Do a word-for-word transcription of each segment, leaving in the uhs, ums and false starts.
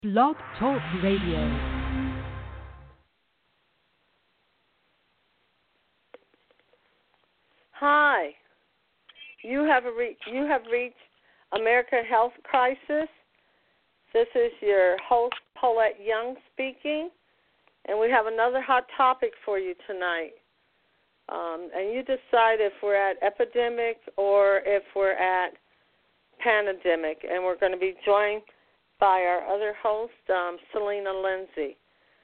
Blog Talk Radio. Hi, you have a re- you have reached America Health Crisis. This is your host Paulette Young speaking, and we have another hot topic for you tonight. Um, and you decide if we're at epidemic or if we're at pandemic, and we're going to be joined by our other host, um, Selena Lindsay.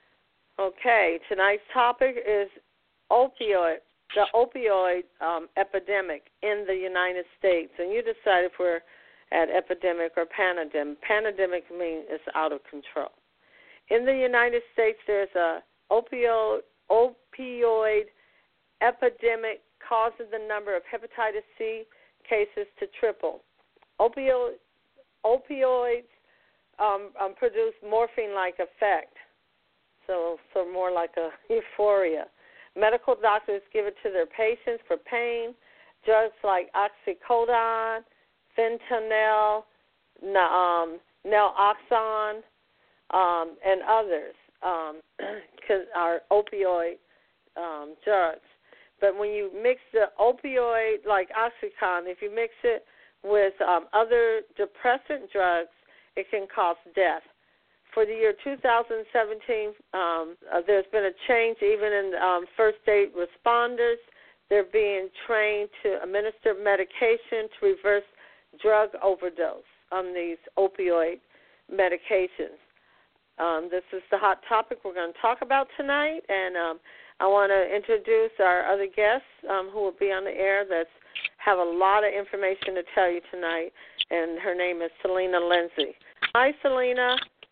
Okay, tonight's topic is opioid. the opioid um, epidemic in the United States, and you decide if we're at epidemic or pandemic. Pandemic means it's out of control. In the United States, there's a opioid, opioid epidemic causing the number of hepatitis C cases to triple. Opioid, opioids um, um, produce morphine-like effect, so so more like a euphoria. Medical doctors give it to their patients for pain. Drugs like oxycodone, fentanyl, um, naloxone, um, and others um, are opioid um, drugs. But when you mix the opioid, like Oxycontin, if you mix it with um, other depressant drugs, it can cause death. For the year two thousand seventeen, um, uh, there's been a change even in um, first aid responders. They're being trained to administer medication to reverse drug overdose on these opioid medications. Um, this is the hot topic we're going to talk about tonight, and um, I want to introduce our other guests um, who will be on the air that's have a lot of information to tell you tonight, and her name is Selena Lindsay. Hi, Selena.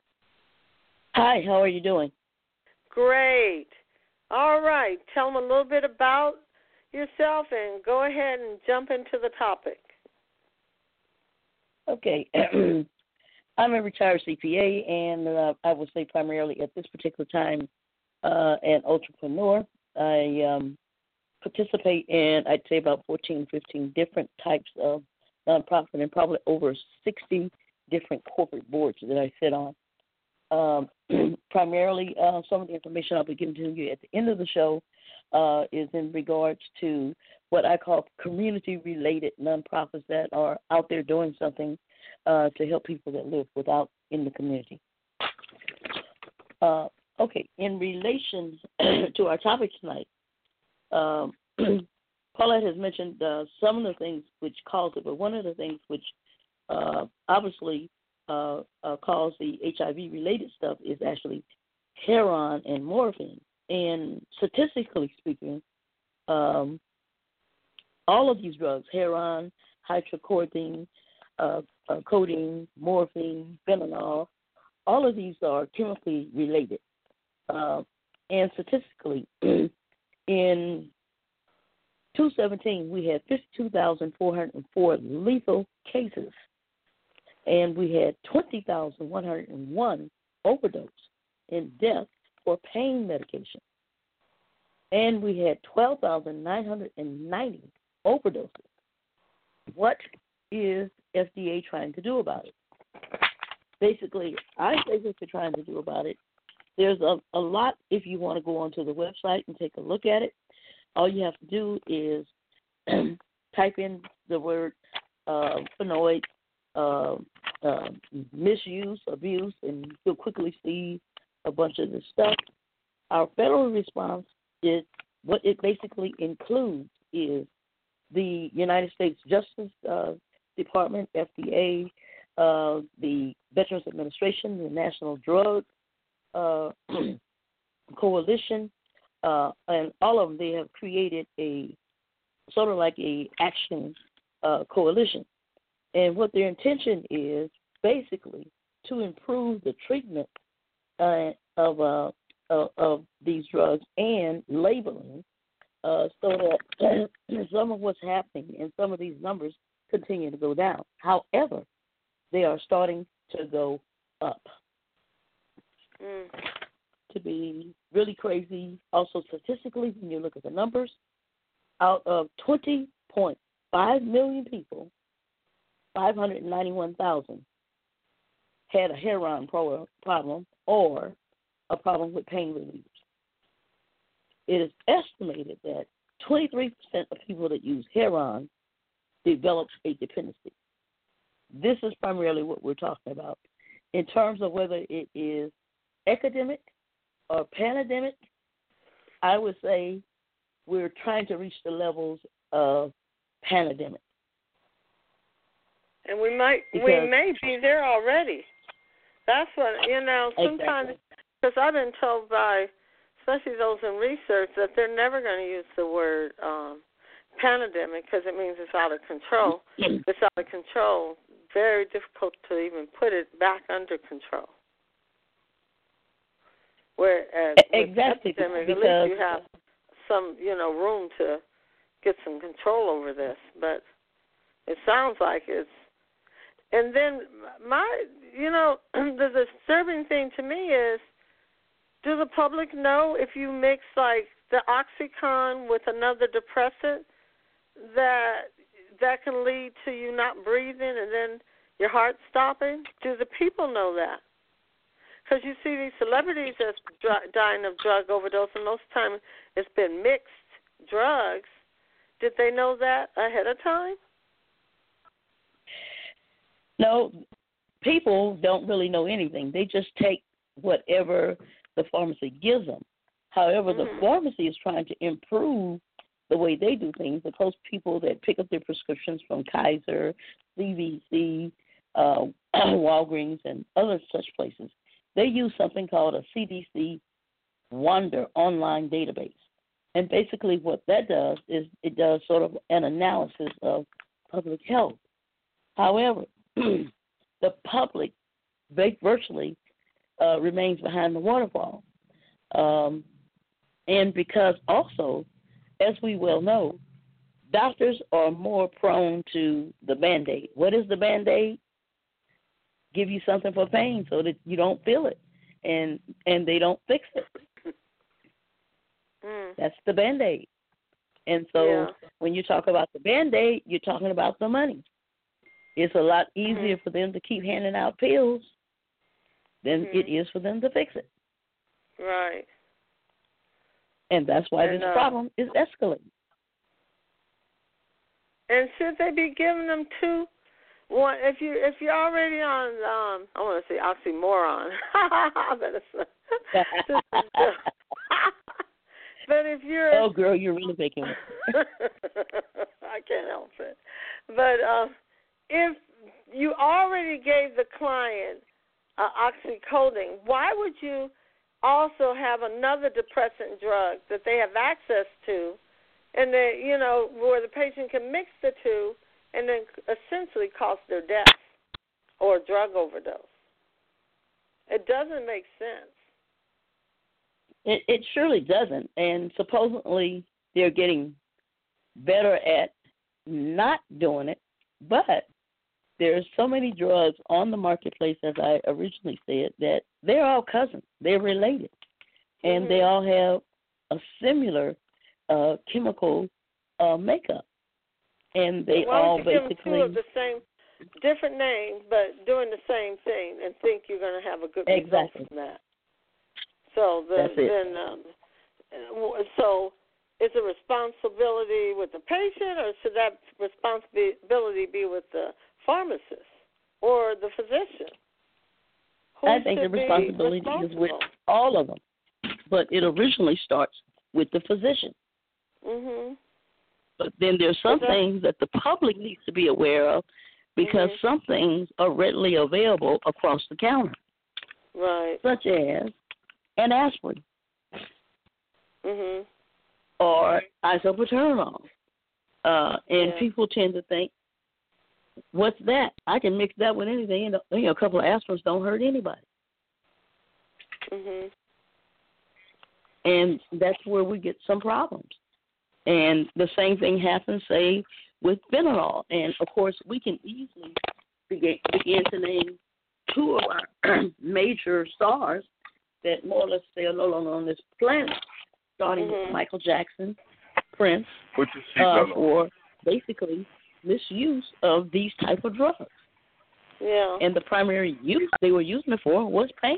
Hi, how are you doing? Great. All right. Tell them a little bit about yourself and go ahead and jump into the topic. Okay. I'm a retired C P A, and uh, I would say primarily at this particular time uh, an entrepreneur. I um, participate in, I'd say, about fourteen, fifteen different types of nonprofit and probably over sixty different corporate boards that I sit on. Um, primarily, uh, some of the information I'll be giving to you at the end of the show uh, is in regards to what I call community-related nonprofits that are out there doing something uh, to help people that live without in the community. Uh, okay, in relation to our topic tonight, um, Paulette has mentioned uh, some of the things which cause it, but one of the things which uh, obviously Uh, uh, cause the H I V-related stuff is actually heroin and morphine. And statistically speaking, um, all of these drugs, heroin, hydrochloroquine, uh, uh, codeine, morphine, fentanyl, all of these are chemically related. Uh, and statistically, in two thousand seventeen, we had fifty-two thousand four hundred four lethal cases, and we had twenty thousand one hundred one overdose and deaths for pain medication. And we had twelve thousand nine hundred ninety overdoses. What is F D A trying to do about it? Basically, I say what they're trying to do about it. There's a, a lot if you want to go onto the website and take a look at it. All you have to do is type in the word uh, phenoid, Uh, uh, misuse, abuse, and you'll quickly see a bunch of this stuff. Our federal response is what it basically includes is the United States Justice uh, Department, F D A, uh, the Veterans Administration, the National Drug uh, Coalition, uh, and all of them. They have created a sort of like a action uh, coalition. And what their intention is basically to improve the treatment uh, of, uh, of of these drugs and labeling, uh, so that some of what's happening and some of these numbers continue to go down. However, they are starting to go up. Mm. To be really crazy. Also, statistically, when you look at the numbers, out of twenty point five million people, five hundred ninety-one thousand had a heroin pro- problem or a problem with pain relief. It is estimated that twenty-three percent of people that use heroin develop a dependency. This is primarily what we're talking about. In terms of whether it is epidemic or pandemic, I would say we're trying to reach the levels of pandemic. And we might, because, we may be there already. That's what, you know, sometimes, because exactly. I've been told by, especially those in research, that they're never going to use the word um, pandemic because it means it's out of control. It's out of control. Very difficult to even put it back under control. Whereas exactly, with epidemic, because, at least you have some, you know, room to get some control over this. But it sounds like it's, and then my, you know, the disturbing thing to me is, do the public know if you mix like the OxyContin with another depressant that that can lead to you not breathing and then your heart stopping? Do the people know that? Because you see these celebrities that's dr- dying of drug overdose, and most of the time it's been mixed drugs. Did they know that ahead of time? No, people don't really know anything. They just take whatever the pharmacy gives them. However, mm-hmm. the pharmacy is trying to improve the way they do things. Of course, people that pick up their prescriptions from Kaiser, C V C, uh, Walgreens, and other such places, they use something called a C D C Wonder online database. And basically what that does is it does sort of an analysis of public health. However, the public virtually uh, remains behind the waterfall. Um, and because also, as we well know, doctors are more prone to the Band-Aid. What is the Band-Aid? Give you something for pain so that you don't feel it, and and they don't fix it. Mm. That's the Band-Aid. And so yeah. when you talk about the Band-Aid, you're talking about the money. It's a lot easier mm-hmm. for them to keep handing out pills than mm-hmm. it is for them to fix it. Right. And that's why and, this uh, problem is escalating. And should they be giving them two? One, if you if you're already on, um, I want to say oxymoron. But if you're, oh girl, you're really making it. I can't help it. But uh, if you already gave the client uh, oxycodone, why would you also have another depressant drug that they have access to, and that, you know, where the patient can mix the two and then essentially cause their death or drug overdose? It doesn't make sense. It, it surely doesn't. And supposedly they're getting better at not doing it, but there's so many drugs on the marketplace, as I originally said, that they're all cousins. They're related. And mm-hmm. they all have a similar uh, chemical uh, makeup. And they Why all don't you basically... give them two of the same, different names, but doing the same thing and think you're going to have a good exactly. result from that? So the, That's it. then, um, so is the responsibility with the patient, or should that responsibility be with the pharmacist or the physician? Who I think the responsibility is with all of them, but it originally starts with the physician. Mm-hmm. But then there's some things that the public needs to be aware of, because mm-hmm. some things are readily available across the counter, right? Such as an aspirin, mm-hmm. or isobutanol. Uh, and yeah. people tend to think, what's that? I can mix that with anything. And, you know, a couple of aspirins don't hurt anybody. Mm-hmm. And that's where we get some problems. And the same thing happens, say, with fentanyl. And, of course, we can easily begin, begin to name two of our major stars that more or less they are no longer on this planet, starting mm-hmm. with Michael Jackson, Prince, Put your uh, for basically misuse of these type of drugs. Yeah. And the primary use they were using it for was pain.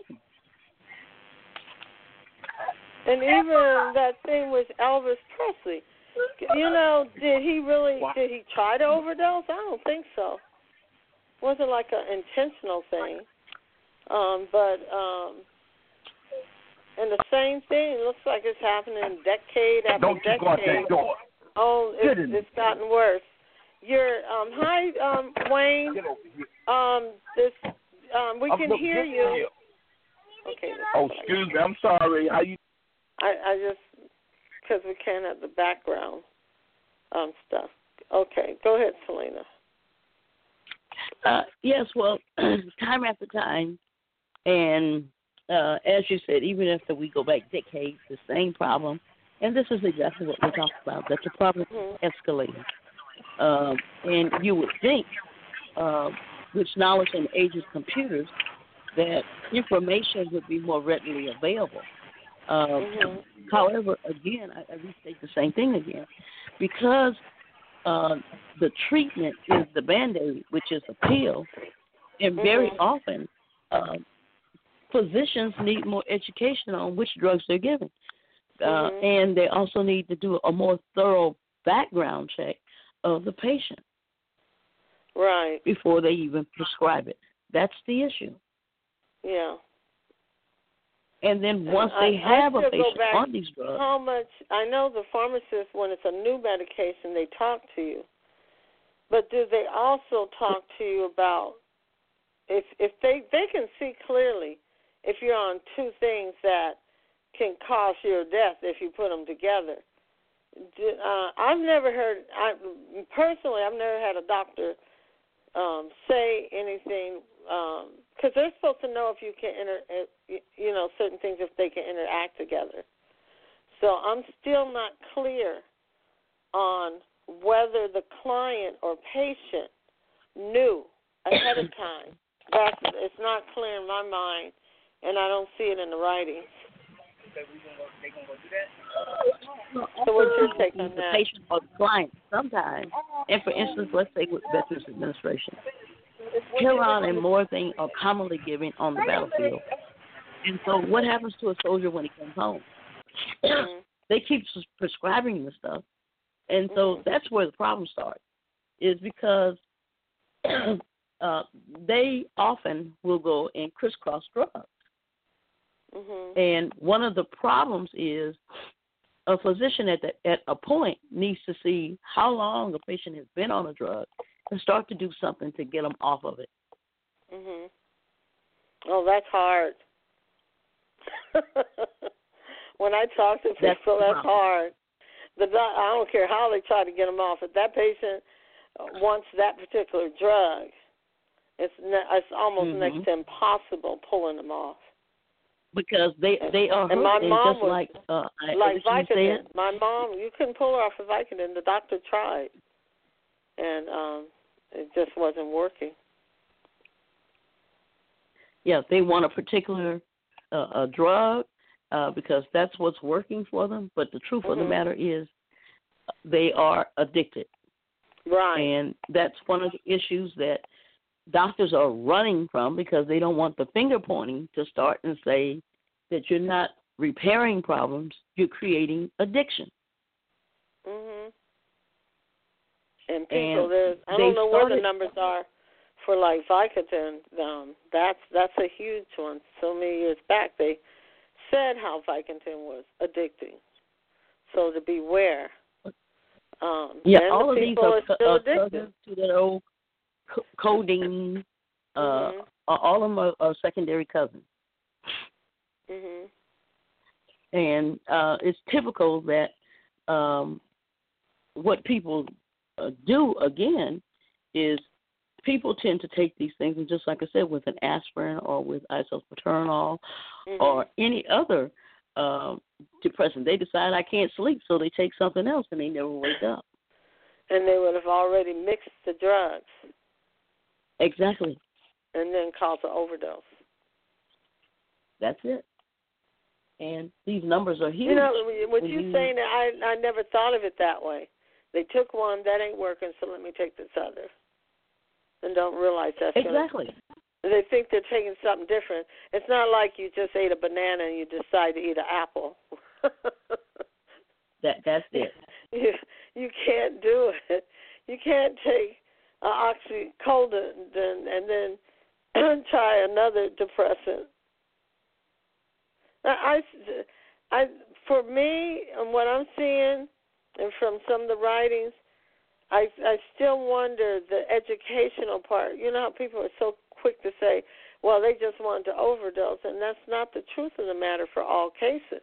And even that thing with Elvis Presley, you know, did he really, did he try to overdose? I don't think so. It wasn't like an intentional thing. Um, but, um, and the same thing, it looks like it's happening decade after Don't you decade. go out that door. Oh, it's, it's gotten worse. You're, um, hi, um, Wayne. Get over here. Um, this, um, we I'm can look- hear get you. here. Okay. Oh, excuse me. I'm sorry. How you? I, I just, because we can't have the background um, stuff. Okay, go ahead, Selena. Uh, yes, well, time after time, and uh, as you said, even after we go back decades, the same problem, and this is exactly what we talked about, that the problem Mm-hmm. is escalating. Um, and you would think, uh, with knowledge in the age of computers, that information would be more readily available. Um, Mm-hmm. However, again, I, I restate the same thing again, because uh, the treatment is the Band-Aid, which is a pill, and very Mm-hmm. often uh, physicians need more education on which drugs they're giving. Uh, Mm-hmm. and they also need to do a more thorough background check of the patient Right. before they even prescribe it. That's the issue. Yeah. And then once I- they I have a still go patient back on these drugs, How much, I know the pharmacist, when it's a new medication, they talk to you. But do they also talk to you about, if if they, they can see clearly if you're on two things that can cause your death if you put them together. Do, uh, I've never heard, I, personally, I've never had a doctor um, say anything, because they're supposed to know if you can, inter, you know, certain things, if they can interact together. So I'm still not clear on whether the client or patient knew ahead of time. That's, it's not clear in my mind, and I don't see it in the writing. So what's your take on the that? patient or the client sometimes, and for instance, let's say with Veterans Administration, Heron and morphine are commonly given on the battlefield. And so what happens to a soldier when he comes home? Mm-hmm. They keep prescribing the stuff. And so Mhm. that's where the problem starts, is because uh, they often will go and crisscross drugs. Mhm. And one of the problems is a physician at the, at a point needs to see how long a patient has been on a drug and start to do something to get them off of it. Mhm. Oh, that's hard. When I talk to people, That's the that's problem. hard. The doc, I don't care how they try to get them off. If that patient wants that particular drug, it's ne- it's almost Mhm. next to impossible pulling them off. Because they they are And my hurt, and mom just was like uh, I like originally Vicodin. said, My mom, you couldn't pull her off of Vicodin. The doctor tried, and um, it just wasn't working. yeah, they want a particular uh, a drug uh, because that's what's working for them. But the truth of the Mhm. matter is, they are addicted, Right. and that's one of the issues that doctors are running from, because they don't want the finger pointing to start and say that you're not repairing problems, you're creating addiction. Mhm. And people, And there's I they don't know where the started- numbers are for like Vicodin. Um, that's that's a huge one. So many years back, they said how Vicodin was addicting. So to beware. Um, Yeah, and all the of these people are, are co- still are addicted. cousins to that old co- codeine. Uh, Mhm. all of them are, are secondary cousins. Mhm. And uh, it's typical that um, what people uh, do, again, is people tend to take these things, and just like I said, with an aspirin or with isoproterenol Mhm. or any other um, depressant, they decide I can't sleep, so they take something else, and they never wake up. And they would have already mixed the drugs Exactly. and then caused an overdose. That's it. And these numbers are huge. You know, with When you you- saying that, I I never thought of it that way. They took one, that ain't working, so let me take this other. and don't realize that's exactly. Gonna, they think they're taking something different. It's not like you just ate a banana and you decide to eat an apple. that that's it. You you can't do it. You can't take uh, oxycodone and then try another depressant. I, I, for me, and what I'm seeing, and from some of the writings, I I still wonder the educational part. You know how people are so quick to say, well, they just wanted to overdose, and that's not the truth of the matter for all cases.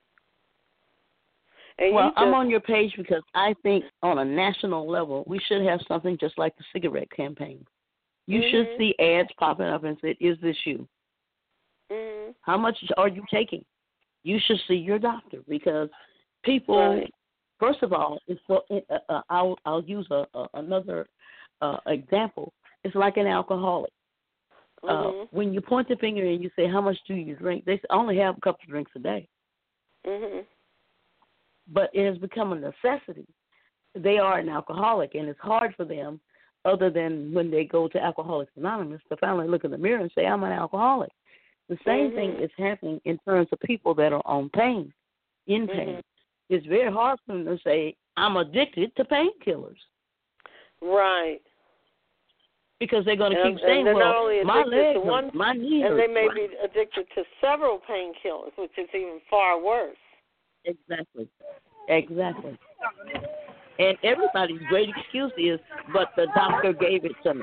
And well, just, I'm on your page because I think on a national level we should have something just like the cigarette campaign. You mm-hmm. should see ads popping up and say, is this you? Mm-hmm. How much are you taking? You should see your doctor because people, right. first of all, it's so, uh, uh, I'll, I'll use a, a, another uh, example. It's like an alcoholic. Mm-hmm. Uh, when you point the finger and you say, how much do you drink? They only have a couple of drinks a day. Mm-hmm. But it has become a necessity. They are an alcoholic, and it's hard for them, other than when they go to Alcoholics Anonymous, to finally look in the mirror and say, I'm an alcoholic. The same mm-hmm. thing is happening in terms of people that are on pain, in pain. Mm-hmm. It's very hard for them to say, I'm addicted to painkillers. Right. Because they're going to and, keep saying, well, not only my leg to hurts, one, my knee and hurts. they may right? be addicted to several painkillers, which is even far worse. Exactly. Exactly. And everybody's great excuse is, but the doctor gave it to me.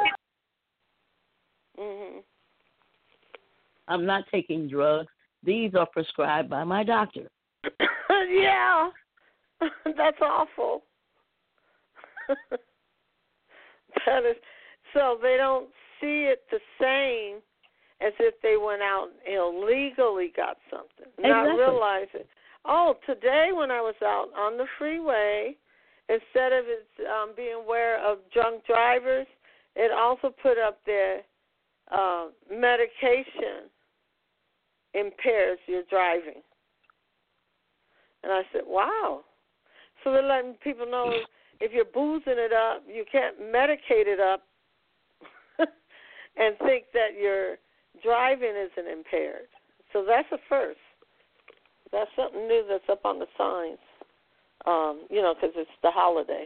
Mm-hmm. I'm not taking drugs. These are prescribed by my doctor. Yeah. That's awful. That is, so they don't see it the same as if they went out and illegally got something, exactly. not realizing. Oh, today when I was out on the freeway, instead of it um, being aware of drunk drivers, it also put up there uh, medication impairs your driving. And I said, wow. So they're letting people know if you're boozing it up, you can't medicate it up and think that your driving isn't impaired. So that's a first. That's something new that's up on the signs, um, you know, because it's the holiday.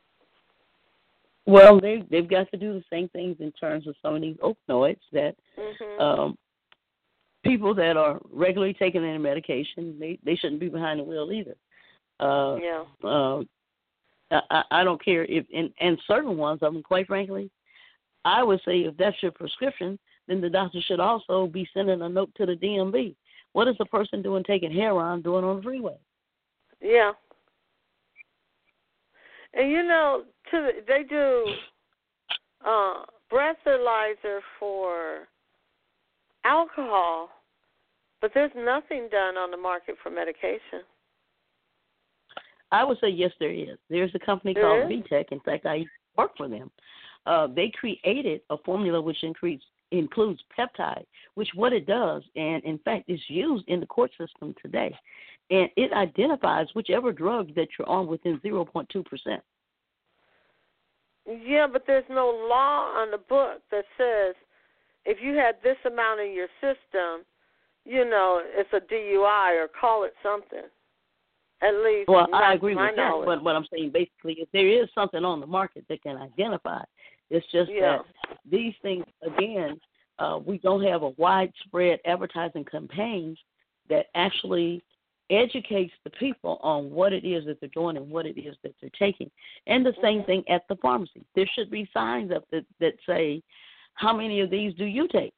Well, they, they've got to do the same things in terms of some of these opioids that mm-hmm. um, people that are regularly taking their medication, they, they shouldn't be behind the wheel either. Uh, yeah. Uh, I, I don't care if, and, and certain ones, I mean, quite frankly, I would say if that's your prescription, then the doctor should also be sending a note to the D M V. What is the person doing taking heroin doing on the freeway? Yeah. And, you know, to the, they do uh, breathalyzer for alcohol, but there's nothing done on the market for medication. I would say yes, there is. There's a company there called is? V TEC. In fact, I work for them. Uh, they created a formula which increase, includes peptide, which what it does, and in fact, is used in the court system today. And it identifies whichever drug that you're on within zero point two percent. Yeah, but there's no law on the book that says if you had this amount in your system, you know, it's a D U I or call it something. At least, well, not I agree my with that. knowledge. But what I'm saying, basically, if there is something on the market that can identify, it's just yeah. that these things, again, uh, we don't have a widespread advertising campaigns that actually educates the people on what it is that they're doing and what it is that they're taking. And the same mm-hmm. thing at the pharmacy. There should be signs up that, that say, how many of these do you take?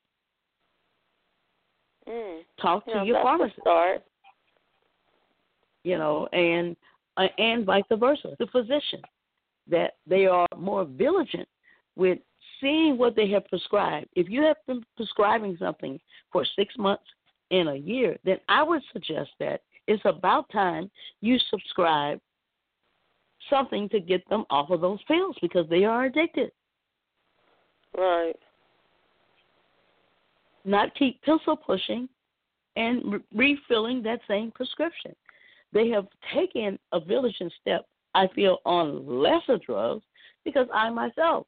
Mm. Talk to yeah, your that's pharmacist. A start. You know, and uh, and vice versa, the physician, that they are more vigilant with seeing what they have prescribed. If you have been prescribing something for six months and a year, then I would suggest that it's about time you subscribe something to get them off of those pills because they are addicted. Right. Not keep pencil pushing and re- refilling that same prescription. They have taken a vigilant step, I feel, on lesser drugs because I myself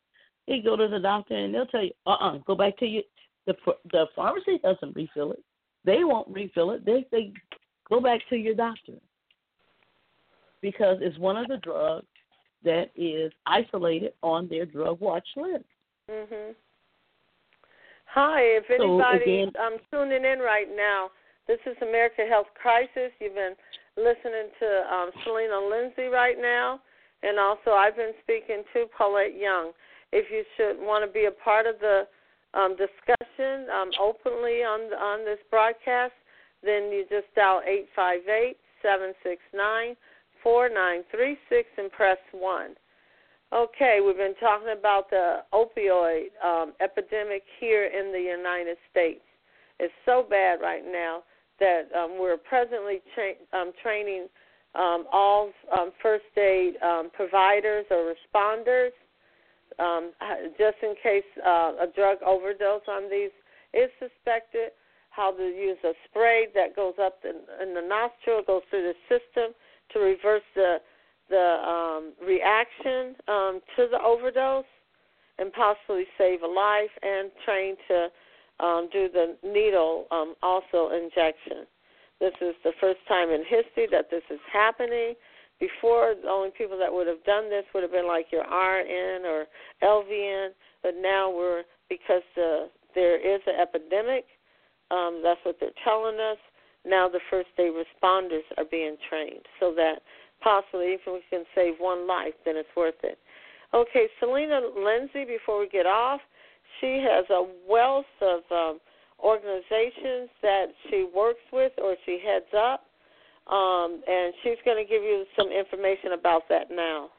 They go to the doctor and they'll tell you, uh-uh, go back to your, the, the pharmacy doesn't refill it. They won't refill it. They say, go back to your doctor because it's one of the drugs that is isolated on their drug watch list. Mhm. Hi, if anybody's so um, tuning in right now, this is America Health Crisis. You've been listening to um, Selena Lindsay right now, and also I've been speaking to Paulette Young. If you should want to be a part of the um, discussion um, openly on on this broadcast, then you just dial eight five eight, seven six nine, four nine three six and press one. Okay, we've been talking about the opioid um, epidemic here in the United States. It's so bad right now that um, we're presently tra- um, training um, all um, first aid um, providers or responders um, just in case uh, a drug overdose on these is suspected, how to use a spray that goes up in, in the nostril, goes through the system to reverse the the um, reaction um, to the overdose and possibly save a life, and train to um, do the needle um, also injection. This is the first time in history that this is happening. Before, the only people that would have done this would have been like your R N or L V N, but now we're, because the, there is an epidemic, um, that's what they're telling us, now the first aid responders are being trained so that possibly if we can save one life, then it's worth it. Okay, Selena Lindsay, before we get off, she has a wealth of um, organizations that she works with or she heads up, um, and she's going to give you some information about that now.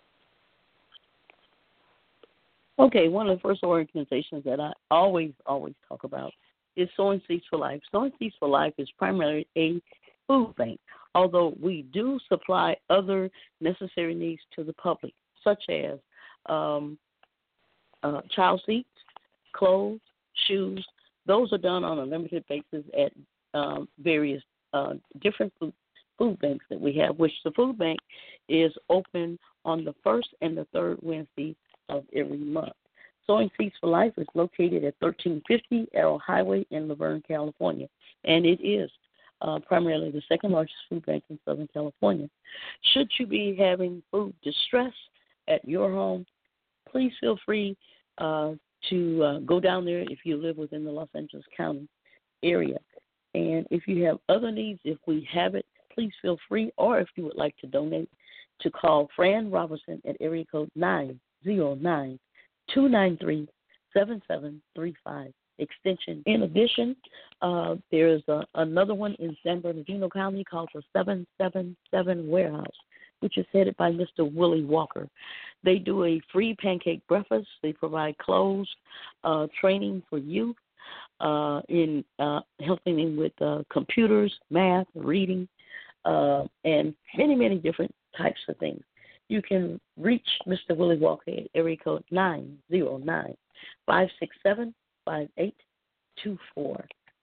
Okay, one of the first organizations that I always, always talk about is Sowing Seeds for Life. Sowing Seeds for Life is primarily a food bank, although we do supply other necessary needs to the public, such as um, uh, child seats, clothes, shoes. Those are done on a limited basis at um, various uh, different food, food banks that we have, which the food bank is open on the first and the third Wednesday of every month. Sowing Seeds for Life is located at thirteen fifty Arrow Highway in Laverne, California, and it is uh, primarily the second largest food bank in Southern California. Should you be having food distress at your home, please feel free uh, to uh, go down there if you live within the Los Angeles County area. And if you have other needs, if we have it, please feel free, or if you would like to donate, to call Fran Robertson at area code nine zero nine, two nine three, seven seven three five, extension. In addition, uh, there is a, another one in San Bernardino County called the seven seven seven Warehouse, which is headed by Mister Willie Walker. They do a free pancake breakfast. They provide clothes, uh, training for youth, uh, in uh, helping them with uh, computers, math, reading, uh, and many, many different types of things. You can reach Mister Willie Walker at area code nine zero nine, five six seven, five eight two four.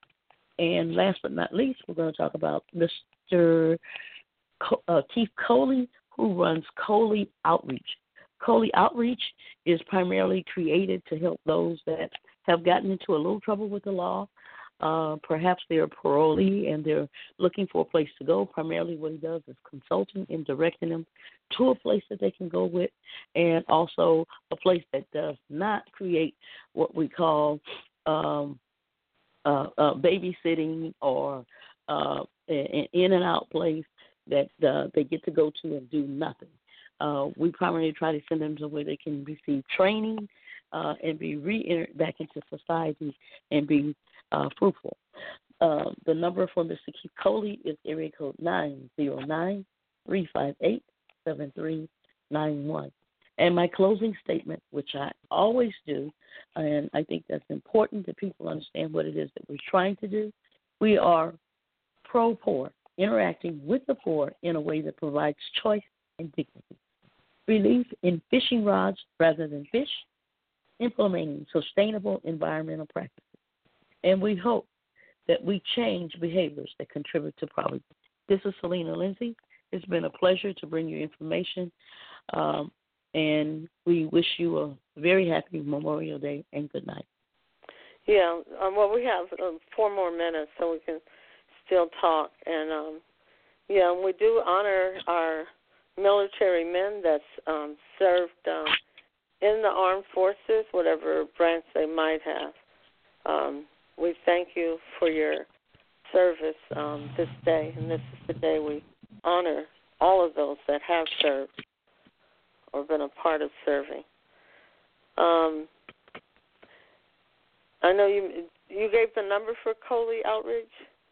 And last but not least, we're going to talk about Mister Co- uh, Keith Coley, who runs Coley Outreach. Coley Outreach is primarily created to help those that have gotten into a little trouble with the law. Uh, perhaps they're a parolee and they're looking for a place to go. Primarily what he does is consulting and directing them to a place that they can go with, and also a place that does not create what we call um, uh, uh, babysitting or uh, an in and out place that uh, they get to go to and do nothing. Uh, we primarily try to send them to where they can receive training uh, and be re-entered back into society and be uh, fruitful. Uh, the number for Mister Keith Coley is area code nine zero nine, three five eight, seven three nine one. And my closing statement, which I always do, and I think that's important that people understand what it is that we're trying to do. We are pro-poor, interacting with the poor in a way that provides choice and dignity. Relief in fishing rods rather than fish, implementing sustainable environmental practices. And we hope that we change behaviors that contribute to poverty. This is Selena Lindsay. It's been a pleasure to bring you information. Um, And we wish you a very happy Memorial Day and good night. Yeah, um, well, we have um, four more minutes, so we can still talk. And, um, yeah, we do honor our military men that's um, served um, in the armed forces, whatever branch they might have. Um, we thank you for your service um, this day, and this is the day we honor all of those that have served or been a part of serving. Um, I know you you gave the number for Coley Outreach.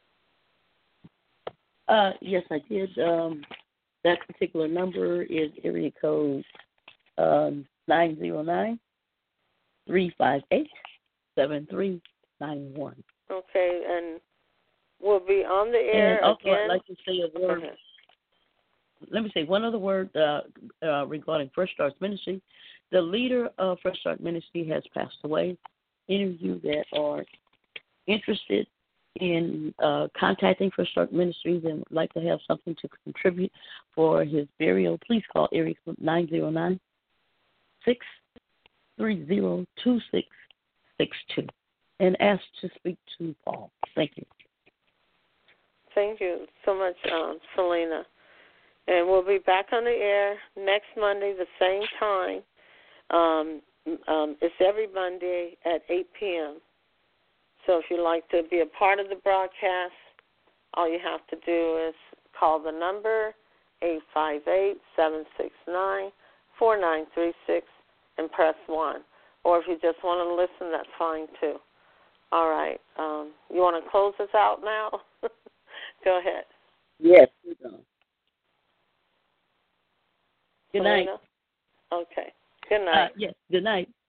Uh, yes, I did. Um, that particular number is area code um, nine zero nine, three five eight, seven three nine one. Okay, and we'll be on the air and also, again. I'd like to say a word. Okay. Let me say one other word uh, uh, regarding Fresh Start Ministry. The leader of Fresh Start Ministry has passed away. Any of you that are interested in uh, contacting Fresh Start Ministries and would like to have something to contribute for his burial, please call area code nine zero nine, six three zero, two six six two and ask to speak to Paul. Thank you. Thank you so much, um, Selena. And we'll be back on the air next Monday, the same time. Um, um, it's every Monday at eight p.m. So if you'd like to be a part of the broadcast, all you have to do is call the number eight five eight, seven six nine, four nine three six and press one. Or if you just want to listen, that's fine too. All right. Um, you want to close us out now? Go ahead. Yes. Good night. Selena? Okay. Good Uh, night. yes, good night.